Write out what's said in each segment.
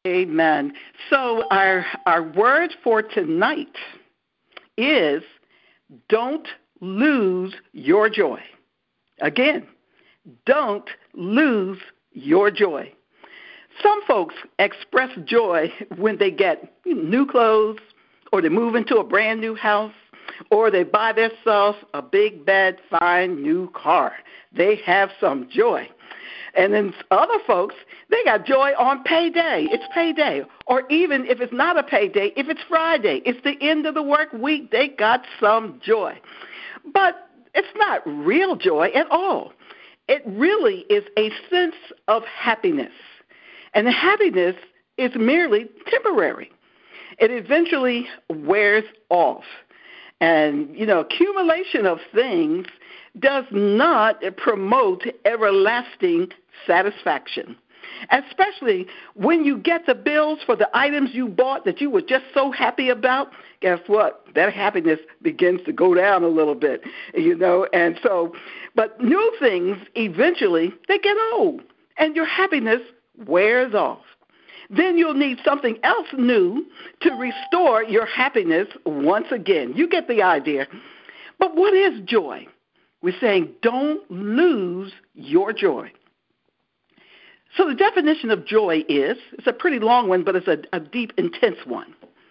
Amen. So our word for tonight is don't lose your joy. Again, don't lose your joy. Some folks express joy when they get new clothes, or they move into a brand new house, or they buy themselves a big, bad, fine new car. They have some joy. And then other folks, they got joy on payday. It's payday. Or even if it's not a payday, if it's Friday, it's the end of the work week, they got some joy. But it's not real joy at all. It really is a sense of happiness. And the happiness is merely temporary. It eventually wears off. And, accumulation of things does not promote everlasting satisfaction, especially when you get the bills for the items you bought that you were just so happy about. Guess what? That happiness begins to go down a little bit, and so, but new things eventually, they get old, and your happiness wears off. Then you'll need something else new to restore your happiness once again. You get the idea. But what is joy? We're saying don't lose your joy. So the definition of joy is, it's a pretty long one, but it's a deep, intense one.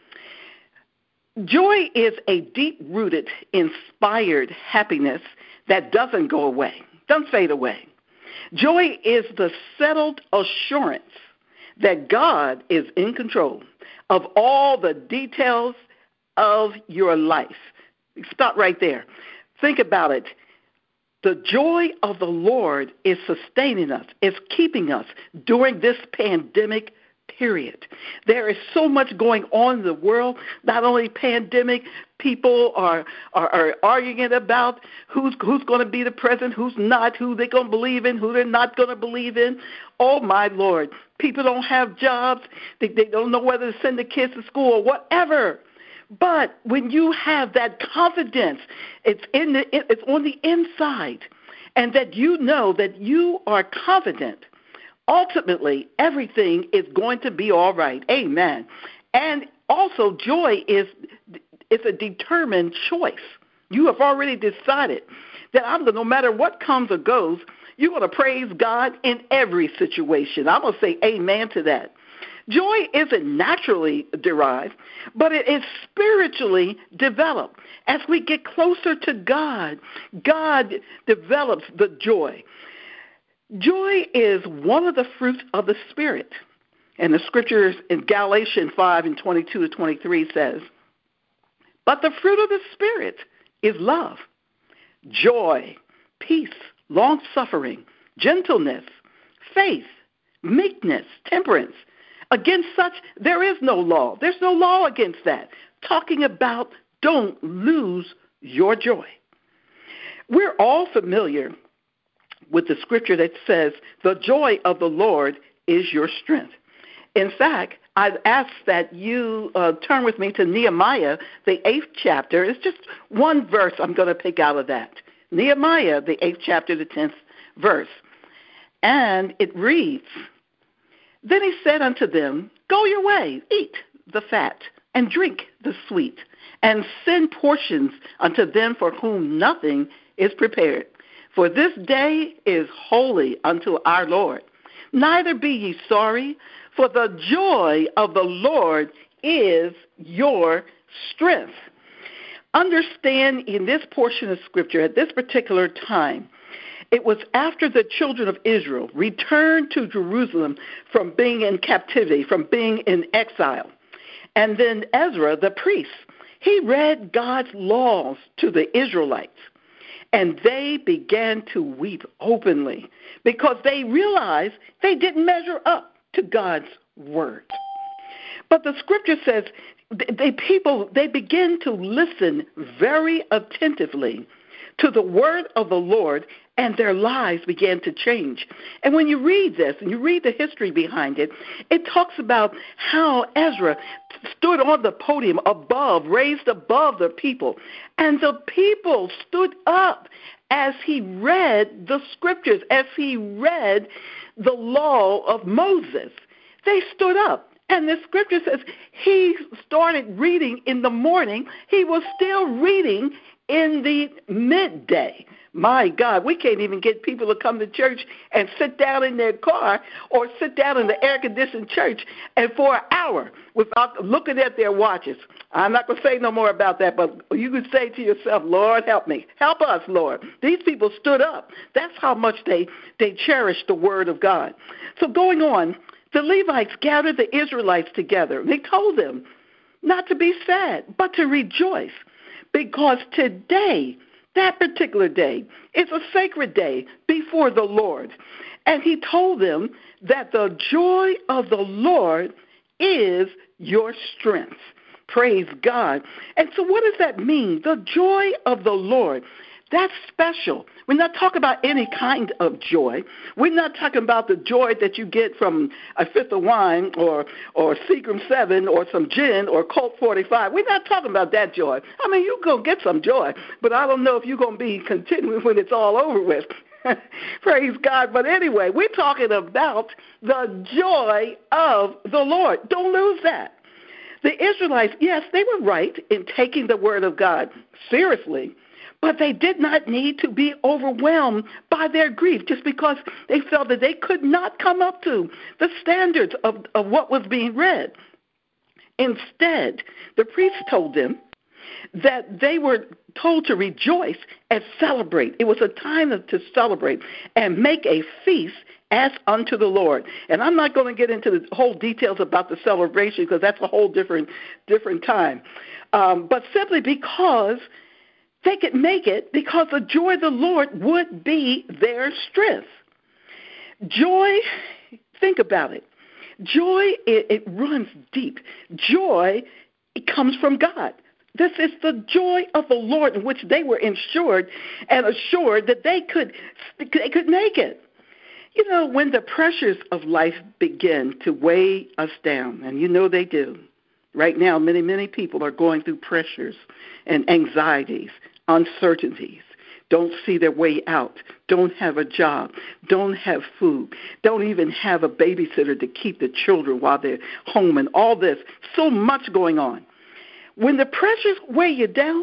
Joy is a deep-rooted, inspired happiness that doesn't go away, doesn't fade away. Joy is the settled assurance that God is in control of all the details of your life. Stop right there. Think about it. The joy of the Lord is sustaining us, is keeping us during this pandemic period. There is so much going on in the world, not only pandemic, people are arguing about who's going to be the president, who's not, who they're going to believe in, who they're not going to believe in. Oh, my Lord. People don't have jobs. They don't know whether to send the kids to school or whatever. But when you have that confidence, it's on the inside, and that you know that you are confident, ultimately everything is going to be all right. Amen. And also joy is a determined choice. You have already decided that no matter what comes or goes, you're going to praise God in every situation. I'm going to say amen to that. Joy isn't naturally derived, but it is spiritually developed. As we get closer to God, God develops the joy. Joy is one of the fruits of the Spirit. And the scriptures in Galatians 5:22-23 says, but the fruit of the Spirit is love, joy, peace, long-suffering, gentleness, faith, meekness, temperance. Against such, there is no law. There's no law against that. Talking about don't lose your joy. We're all familiar with the scripture that says, the joy of the Lord is your strength. In fact, I've asked that you turn with me to Nehemiah, the 8th chapter. It's just one verse I'm going to pick out of that. Nehemiah, the 8th chapter, the 10th verse. And it reads, then he said unto them, go your way, eat the fat, and drink the sweet, and send portions unto them for whom nothing is prepared. For this day is holy unto our Lord. Neither be ye sorry, for the joy of the Lord is your strength. Understand in this portion of Scripture, at this particular time, it was after the children of Israel returned to Jerusalem from being in captivity, from being in exile. And then Ezra, the priest, he read God's laws to the Israelites. And they began to weep openly because they realized they didn't measure up to God's word. But the scripture says they begin to listen very attentively to the word of the Lord, and their lives began to change. And when you read this, and you read the history behind it, it talks about how Ezra stood on the podium raised above the people, and the people stood up as he read the scriptures, as he read the law of Moses. They stood up, And the scripture says he started reading in the morning. He was still reading in the midday. My God, we can't even get people to come to church and sit down in their car or sit down in the air-conditioned church and for an hour without looking at their watches. I'm not going to say no more about that, but you can say to yourself, Lord, help me. Help us, Lord. These people stood up. That's how much they cherished the word of God. So going on, the Levites gathered the Israelites together. They told them not to be sad, but to rejoice, because today, that particular day, is a sacred day before the Lord. And he told them that the joy of the Lord is your strength. Praise God. And so what does that mean? The joy of the Lord. That's special. We're not talking about any kind of joy. We're not talking about the joy that you get from a fifth of wine or Seagram 7 or some gin or Colt 45. We're not talking about that joy. I mean, you're going to get some joy, but I don't know if you're going to be continuing when it's all over with. Praise God. But anyway, we're talking about the joy of the Lord. Don't lose that. The Israelites, yes, they were right in taking the word of God seriously, but they did not need to be overwhelmed by their grief just because they felt that they could not come up to the standards of what was being read. Instead, the priest told them that they were told to rejoice and celebrate. It was a time to celebrate and make a feast as unto the Lord. And I'm not going to get into the whole details about the celebration because that's a whole different time. But simply because they could make it, because the joy of the Lord would be their strength. Joy, think about it. Joy, it runs deep. Joy, it comes from God. This is the joy of the Lord in which they were ensured and assured that they could make it. You know, when the pressures of life begin to weigh us down, and you know they do, right now many people are going through pressures and anxieties, uncertainties, don't see their way out, don't have a job, don't have food, don't even have a babysitter to keep the children while they're home, and all this, so much going on. When the pressures weigh you down,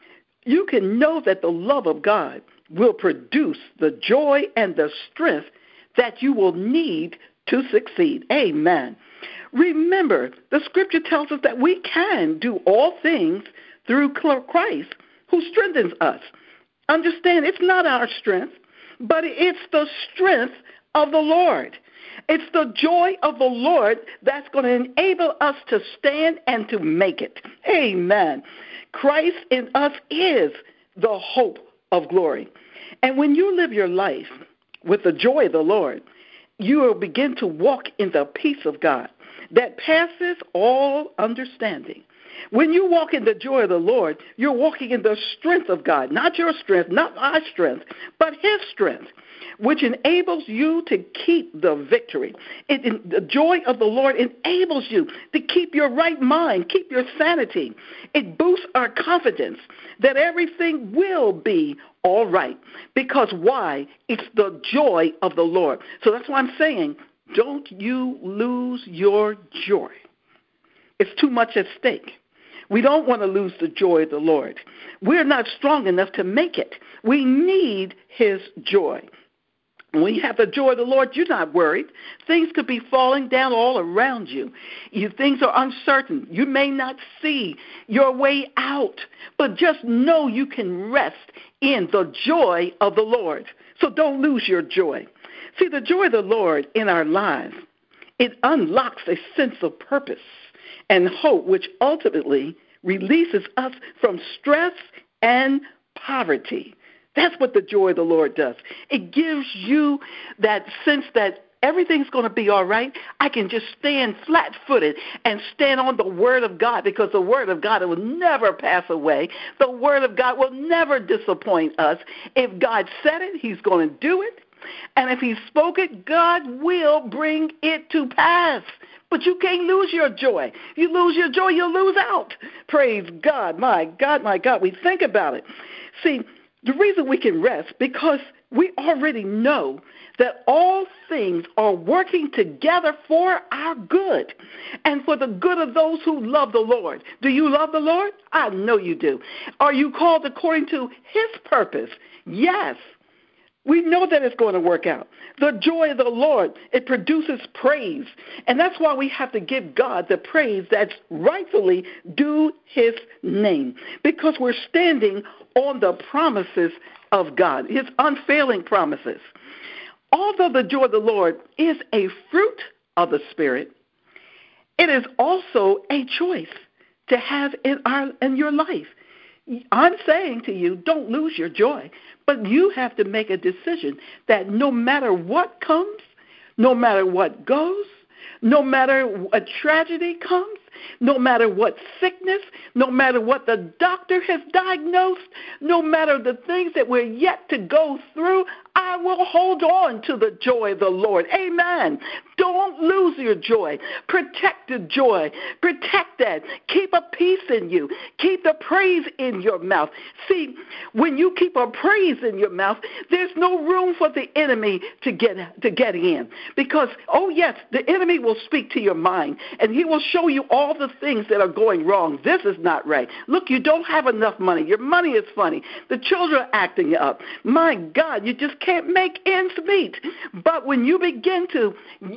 you can know that the love of God will produce the joy and the strength that you will need to succeed. Amen. Remember, the scripture tells us that we can do all things through Christ who strengthens us. Understand, it's not our strength, but it's the strength of the Lord. It's the joy of the Lord that's going to enable us to stand and to make it. Amen. Christ in us is the hope of glory. And when you live your life with the joy of the Lord, you will begin to walk in the peace of God that passes all understanding. When you walk in the joy of the Lord, you're walking in the strength of God, not your strength, not our strength, but his strength, which enables you to keep the victory. The joy of the Lord enables you to keep your right mind, keep your sanity. It boosts our confidence that everything will be all right. Because why? It's the joy of the Lord. So that's why I'm saying, don't you lose your joy. It's too much at stake. We don't want to lose the joy of the Lord. We're not strong enough to make it. We need his joy. When you have the joy of the Lord, you're not worried. Things could be falling down all around you. Things are uncertain. You may not see your way out, but just know you can rest in the joy of the Lord. So don't lose your joy. See, the joy of the Lord in our lives, it unlocks a sense of purpose and hope, which ultimately releases us from stress and poverty. That's what the joy of the Lord does. It gives you that sense that everything's going to be all right. I can just stand flat-footed and stand on the Word of God, because the Word of God will never pass away. The Word of God will never disappoint us. If God said it, he's going to do it. And if he spoke it, God will bring it to pass. But you can't lose your joy. If you lose your joy, you'll lose out. Praise God. My God, my God. We think about it. See, the reason we can rest, because we already know that all things are working together for our good and for the good of those who love the Lord. Do you love the Lord? I know you do. Are you called according to his purpose? Yes. We know that it's going to work out. The joy of the Lord, it produces praise. And that's why we have to give God the praise that's rightfully due his name, because we're standing on the promises of God, his unfailing promises. Although the joy of the Lord is a fruit of the Spirit, it is also a choice to have in your life. I'm saying to you, don't lose your joy, but you have to make a decision that no matter what comes, no matter what goes, no matter what tragedy comes, no matter what sickness, no matter what the doctor has diagnosed, no matter the things that we're yet to go through, I will hold on to the joy of the Lord. Amen. Don't lose your joy. Protect the joy. Protect that. Keep a peace in you. Keep the praise in your mouth. See, when you keep a praise in your mouth, there's no room for the enemy to get in. Because, oh yes, the enemy will speak to your mind, and he will show you all the things that are going wrong. This is not right. Look, you don't have enough money. Your money is funny. The children are acting up. My God, you just can't make ends meet. But when you begin to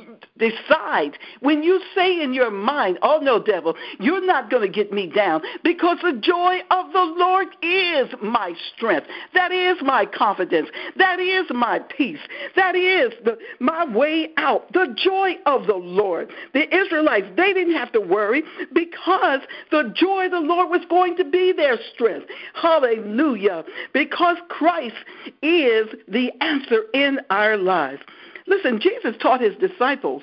decide, when you say in your mind, oh no, devil, you're not going to get me down, because the joy of the Lord is my strength. That is my confidence. That is my peace. That is my way out. The joy of the Lord. The Israelites, they didn't have to worry, because the joy of the Lord was going to be their strength. Hallelujah. Because Christ is the answer in our lives. Listen, Jesus taught his disciples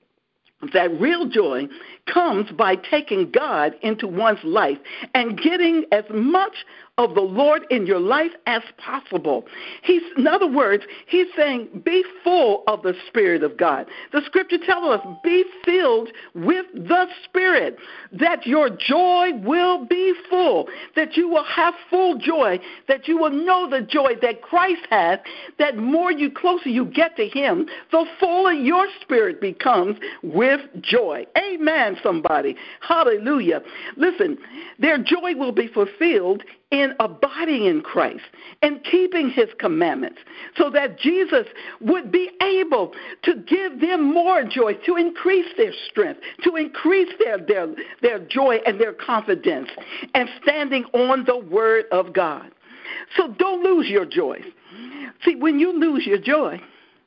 that real joy comes by taking God into one's life and getting as much of the Lord in your life as possible. In other words, he's saying, be full of the Spirit of God. The scripture tells us, be filled with the Spirit, that your joy will be full, that you will have full joy, that you will know the joy that Christ has, that closer you get to him, the fuller your spirit becomes with joy. Amen, somebody. Hallelujah. Listen, their joy will be fulfilled in abiding in Christ and keeping his commandments, so that Jesus would be able to give them more joy, to increase their strength, to increase their joy and their confidence, and standing on the word of God. So don't lose your joy. See, when you lose your joy,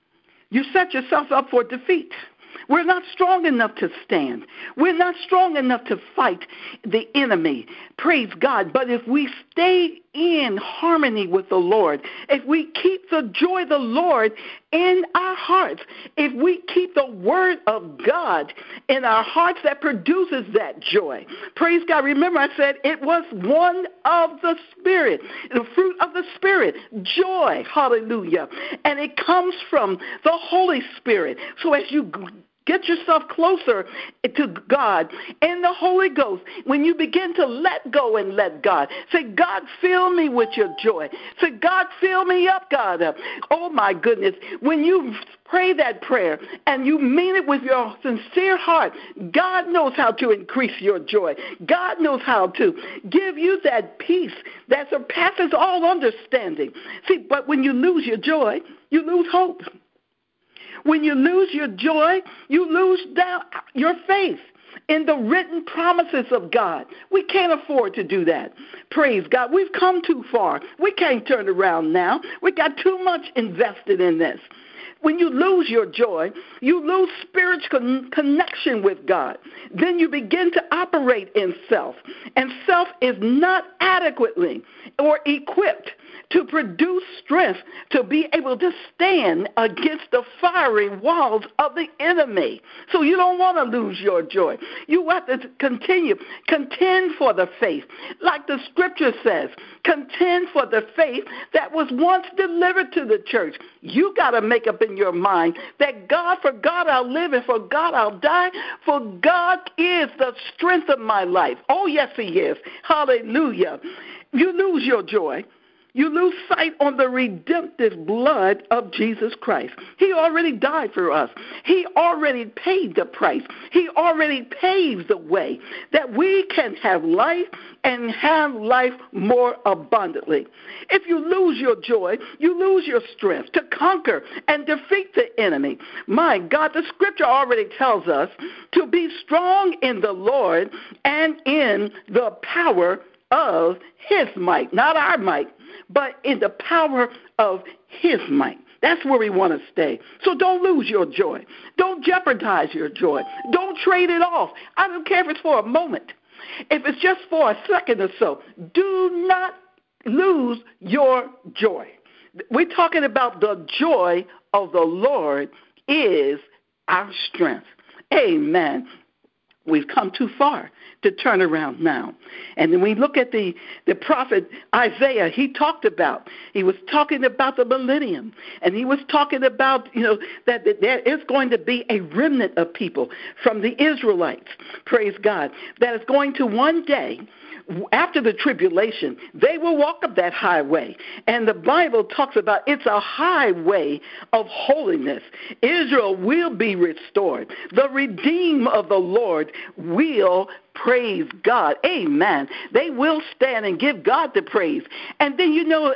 you set yourself up for defeat. We're not strong enough to stand. We're not strong enough to fight the enemy. Praise God. But if we stay in harmony with the Lord, if we keep the joy of the Lord in our hearts, if we keep the word of God in our hearts, that produces that joy. Praise God. Remember, I said it was one of the Spirit, the fruit of the Spirit, joy. Hallelujah. And it comes from the Holy Spirit. So as you get yourself closer to God and the Holy Ghost, when you begin to let go and let God, say, God, fill me with your joy. Say, God, fill me up, God. Oh, my goodness. When you pray that prayer and you mean it with your sincere heart, God knows how to increase your joy. God knows how to give you that peace that surpasses all understanding. See, but when you lose your joy, you lose hope. When you lose your joy, you lose down your faith in the written promises of God. We can't afford to do that. Praise God. We've come too far. We can't turn around now. We got too much invested in this. When you lose your joy, you lose spiritual connection with God. Then you begin to operate in self, and self is not adequately or equipped to produce strength to be able to stand against the fiery walls of the enemy. So you don't want to lose your joy. You have to contend for the faith. Like the scripture says, contend for the faith that was once delivered to the church. You got to make up in your mind that for God I'll live and for God I'll die, for God is the strength of my life. Oh, yes, he is. Hallelujah. You lose your joy. You lose sight on the redemptive blood of Jesus Christ. He already died for us. He already paid the price. He already paved the way that we can have life and have life more abundantly. If you lose your joy, you lose your strength to conquer and defeat the enemy. My God, the scripture already tells us to be strong in the Lord and in the power of his might, not our might, but in the power of his might. That's where we want to stay. So don't lose your joy. Don't jeopardize your joy. Don't trade it off. I don't care if it's for a moment. If it's just for a second or so, do not lose your joy. We're talking about the joy of the Lord is our strength. Amen. We've come too far to turn around now. And then we look at the prophet Isaiah. He was talking about the millennium. And he was talking about, that there is going to be a remnant of people from the Israelites, praise God, that is going to one day, after the tribulation, they will walk up that highway. And the Bible talks about it's a highway of holiness. Israel will be restored. The redeemed of the Lord will praise God. Amen. They will stand and give God the praise. And then,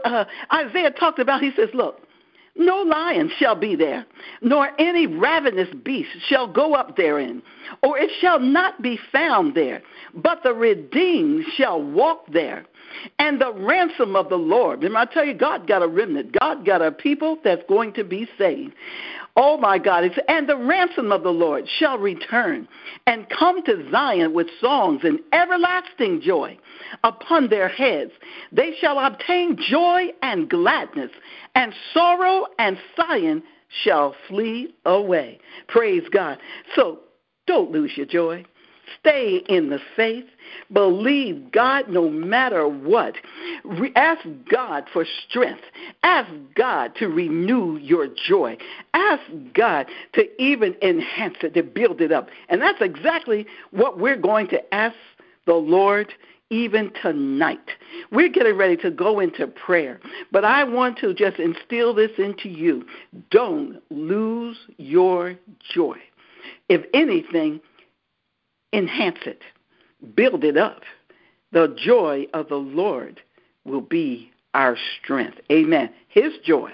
Isaiah talked about, he says, look, no lion shall be there, nor any ravenous beast shall go up therein, or it shall not be found there, but the redeemed shall walk there. And the ransom of the Lord, and I tell you, God got a remnant. God got a people that's going to be saved. Oh, my God. And the ransom of the Lord shall return and come to Zion with songs and everlasting joy upon their heads. They shall obtain joy and gladness, and sorrow and sighing shall flee away. Praise God. So don't lose your joy. Stay in the faith. Believe God no matter what. Ask God for strength. Ask God to renew your joy. Ask God to even enhance it, to build it up. And that's exactly what we're going to ask the Lord even tonight. We're getting ready to go into prayer, but I want to just instill this into you. Don't lose your joy. If anything, enhance it. Build it up. The joy of the Lord will be our strength. Amen. His joy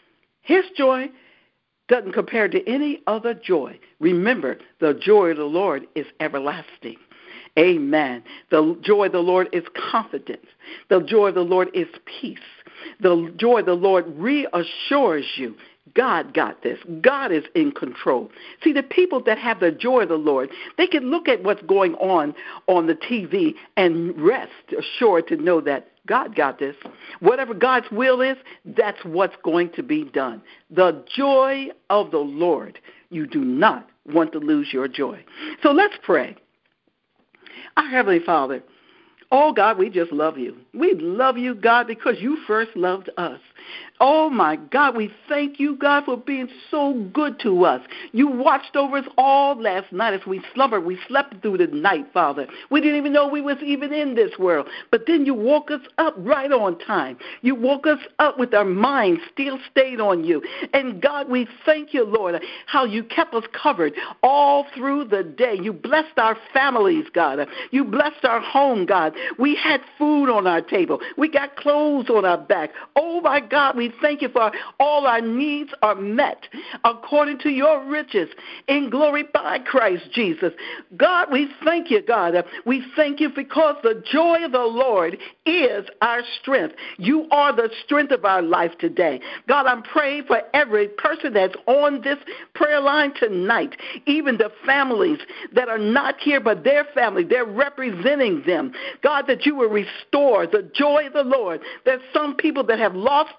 doesn't compare to any other joy. Remember, the joy of the Lord is everlasting. Amen. The joy of the Lord is confidence. The joy of the Lord is peace. The joy of the Lord reassures you. God got this. God is in control. See, the people that have the joy of the Lord, they can look at what's going on the TV and rest assured to know that God got this. Whatever God's will is, that's what's going to be done. The joy of the Lord. You do not want to lose your joy. So let's pray. Our Heavenly Father, oh, God, we just love you. We love you, God, because you first loved us. Oh, my God, we thank you, God, for being so good to us. You watched over us all last night as we slumbered. We slept through the night, Father. We didn't even know we was even in this world. But then you woke us up right on time. You woke us up with our minds still stayed on you. And, God, we thank you, Lord, how you kept us covered all through the day. You blessed our families, God. You blessed our home, God. We had food on our table. We got clothes on our back. Oh, my God, we thank you for all our needs are met according to your riches in glory by Christ Jesus. God, we thank you, God. We thank you because the joy of the Lord is our strength. You are the strength of our life today. God, I'm praying for every person that's on this prayer line tonight, even the families that are not here, but their family, they're representing them. God, that you will restore the joy of the Lord. There's some people that have lost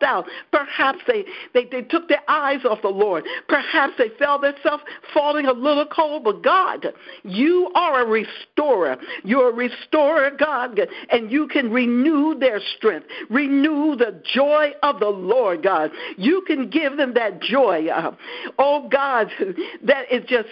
lost out. Perhaps they took their eyes off the Lord. Perhaps they felt themselves falling a little cold. But God, you are a restorer. You're a restorer, God, and you can renew their strength, renew the joy of the Lord, God. You can give them that joy, oh God, that it just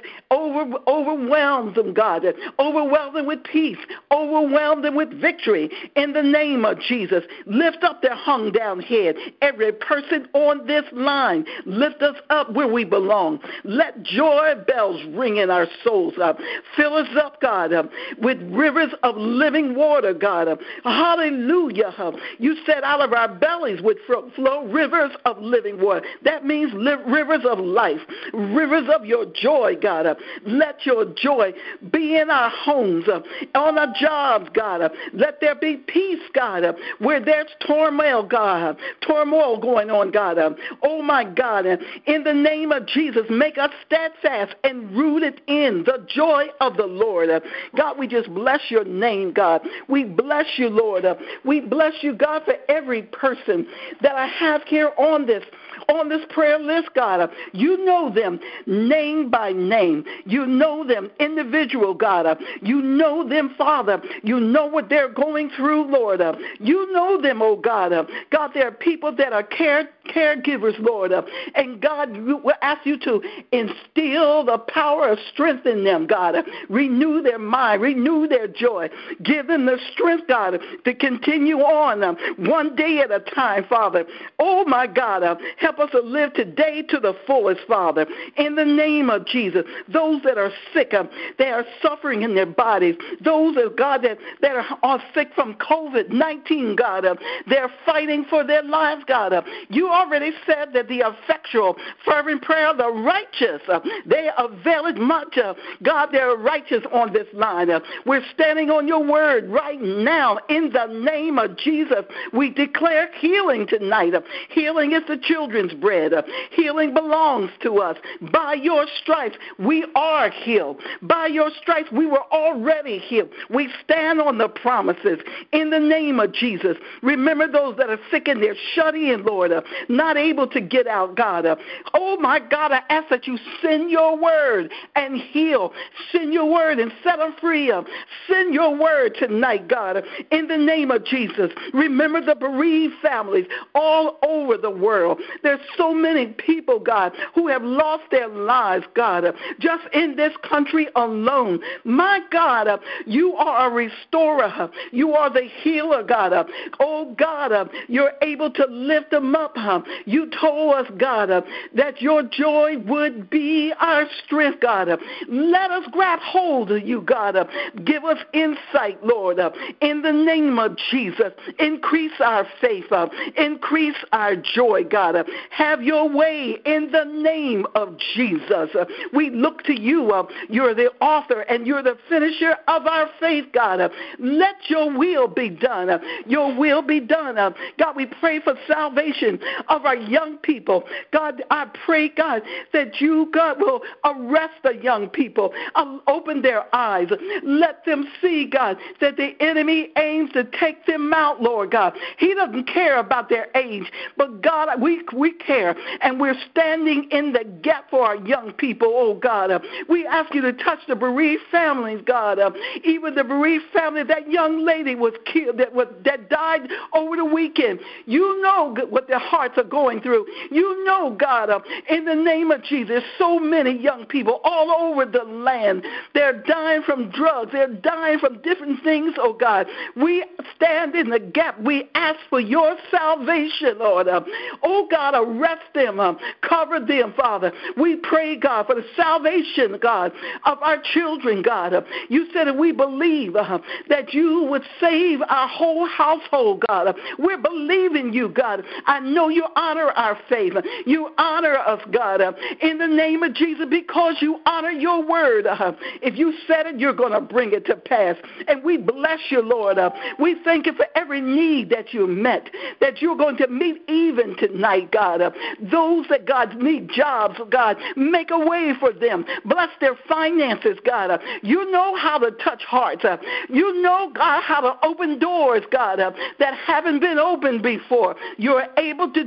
overwhelms them, God. Overwhelm them with peace. Overwhelm them with victory. In the name of Jesus, lift up their hung down head. Every person on this line, lift us up where we belong. Let joy bells ring in our souls. Fill us up, God, with rivers of living water, God. Hallelujah. You said out of our bellies would flow rivers of living water. That means rivers of life, rivers of your joy, God. Let your joy be in our homes, on our jobs, God. Let there be peace, God, where there's turmoil, God, turmoil going on, God. Oh, my God, in the name of Jesus, make us steadfast and rooted in the joy of the Lord. God, we just bless your name, God. We bless you, Lord. We bless you, God, for every person that I have here on this prayer list, God. You know them name by name. You know them individual, God. You know them, Father. You know what they're going through, Lord. You know them, oh God. God, there are people that are caregivers, Lord. And God, we ask you to instill the power of strength in them, God. Renew their mind, renew their joy. Give them the strength, God, to continue on one day at a time, Father. Oh, my God, help us to live today to the fullest, Father. In the name of Jesus, those that are sick, they are suffering in their bodies. Those, God, that are sick from COVID-19, God, they're fighting for their lives, God. You already said that the effectual, fervent prayer of the righteous, they avail it much. God, they're righteous on this line. We're standing on your word right now. In the name of Jesus, we declare healing tonight. Healing is the children's bread. Healing belongs to us. By your stripes, we are healed. By your stripes, we were already healed. We stand on the promises in the name of Jesus. Remember those that are sick and they're shut in, Lord, not able to get out, God. Oh, my God, I ask that you send your word and heal. Send your word and set them free. Send your word tonight, God, in the name of Jesus. Remember the bereaved families all over the world. There's so many people, God, who have lost their lives, God, just in this country alone. My God, you are a restorer. You are the healer, God. Oh, God, you're able to lift them up. You told us, God, that your joy would be our strength, God. Let us grab hold of you, God. Give us insight, Lord, in the name of Jesus. Increase our faith. Increase our joy, God. Have your way in the name of Jesus. We look to you. You're the author and you're the finisher of our faith, God. Let your will be done. Your will be done. God, we pray for salvation of our young people. God, I pray, God, that you, God, will arrest the young people. Open their eyes. Let them see, God, that the enemy aims to take them out, Lord God. He doesn't care about their age, but God, we care, and we're standing in the gap for our young people, oh God. We ask you to touch the bereaved families, God. Even the bereaved family, that young lady was killed, that died over the weekend. You know what their hearts are going through. You know, God, in the name of Jesus, so many young people all over the land. They're dying from drugs. They're dying from different things, oh God. We stand in the gap. We ask for your salvation, Lord. Oh God, arrest them. Cover them, Father. We pray, God, for the salvation, God, of our children, God. You said that we believe that you would save our whole household, God. We're believing you, God. I know you honor our faith. You honor us, God, in the name of Jesus, because you honor your word. If you said it, you're going to bring it to pass. And we bless you, Lord. We thank you for every need that you met, that you're going to meet even tonight, God. Those that, God, need jobs, God, make a way for them. Bless their finances, God. You know how to touch hearts. You know, God, how to open doors, God, that haven't been opened before. You're able to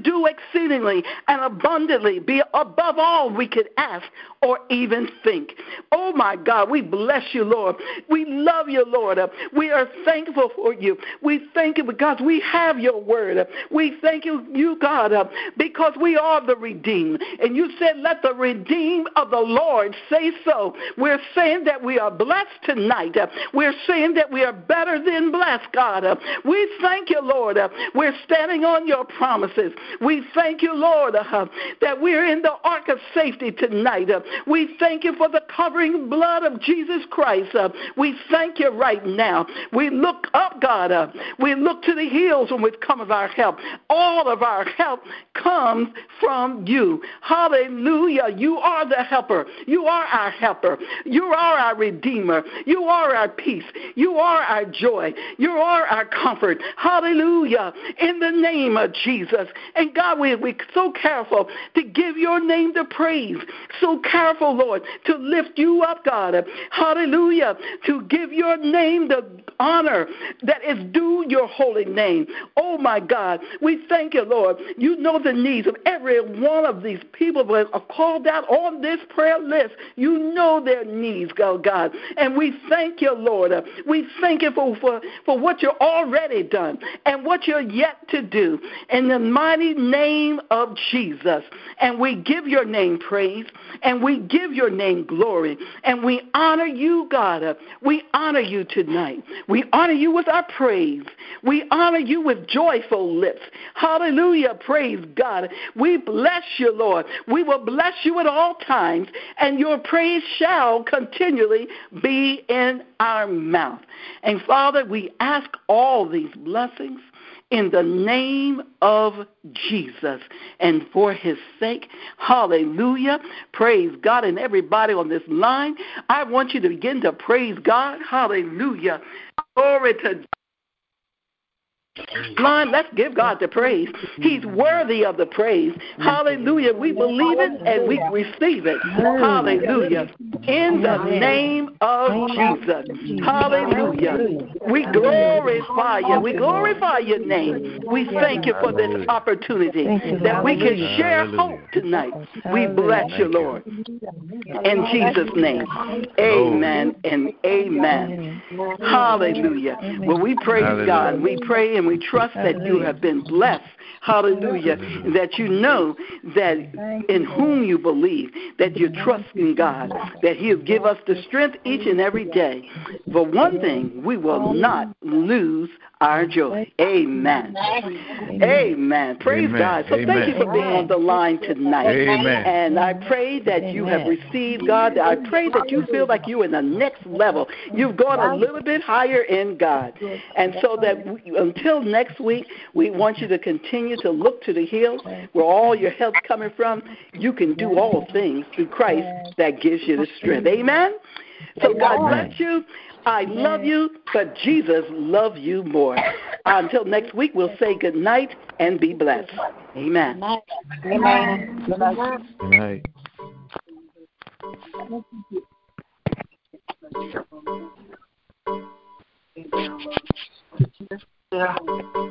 do exceedingly and abundantly, be above all we could ask or even think. Oh, my God, we bless you, Lord. We love you, Lord. We are thankful for you. We thank you because we have your word. We thank you, God, because we are the redeemed. And you said, let the redeemed of the Lord say so. We're saying that we are blessed tonight. We're saying that we are better than blessed, God. We thank you, Lord. We're standing on your promises. We thank you, Lord, that we're in the ark of safety tonight. We thank you for the covering blood of Jesus Christ. We thank you right now. We look up, God. We look to the hills from which cometh our help. All of our help comes from you. Hallelujah. You are the helper. You are our helper. You are our redeemer. You are our peace. You are our joy. You are our comfort. Hallelujah. In the name of Jesus. And God, we're so careful to give your name the praise. So careful, Lord, to lift you up, God. Hallelujah. To give your name the honor that is due your holy name. Oh, my God. We thank you, Lord. You know the needs of every one of these people that are called out on this prayer list. You know their needs, God. And we thank you, Lord. We thank you for what you're already done and what you're yet to do in the mighty name of Jesus. And we give your name praise, and we give your name glory, and we honor you, God. We honor you tonight. We honor you with our praise. We honor you with joyful lips. Hallelujah. Praise God. We bless you, Lord. We will bless you at all times, and your praise shall continually be in our mouth. And Father, we ask all these blessings in the name of Jesus and for his sake. Hallelujah. Praise God. And everybody on this line, I want you to begin to praise God. Hallelujah. Glory to God. Let's give God the praise. He's worthy of the praise. Hallelujah. We believe it and we receive it. Hallelujah. In the name of Jesus. Hallelujah. We glorify you. We glorify your name. We thank you for this opportunity that we can share hope tonight. We bless you, Lord. In Jesus' name. Amen and amen. Hallelujah. Well, we praise God. We pray and we trust that you have been blessed. Hallelujah. That you know that in whom you believe, that you trust in God, that he'll give us the strength each and every day. For one thing, we will not lose our joy. Amen. Amen. Praise God. So thank you for being on the line tonight. Amen. And I pray that you have received God. I pray that you feel like you're in the next level. You've gone a little bit higher in God. And so that until next week, we want you to continue to look to the hills where all your help's coming from. You can do all things through Christ that gives you the strength. Amen? So God bless you. I love you, but Jesus loves you more. Until next week, we'll say good night and be blessed. Amen. Amen. Good night. Yeah.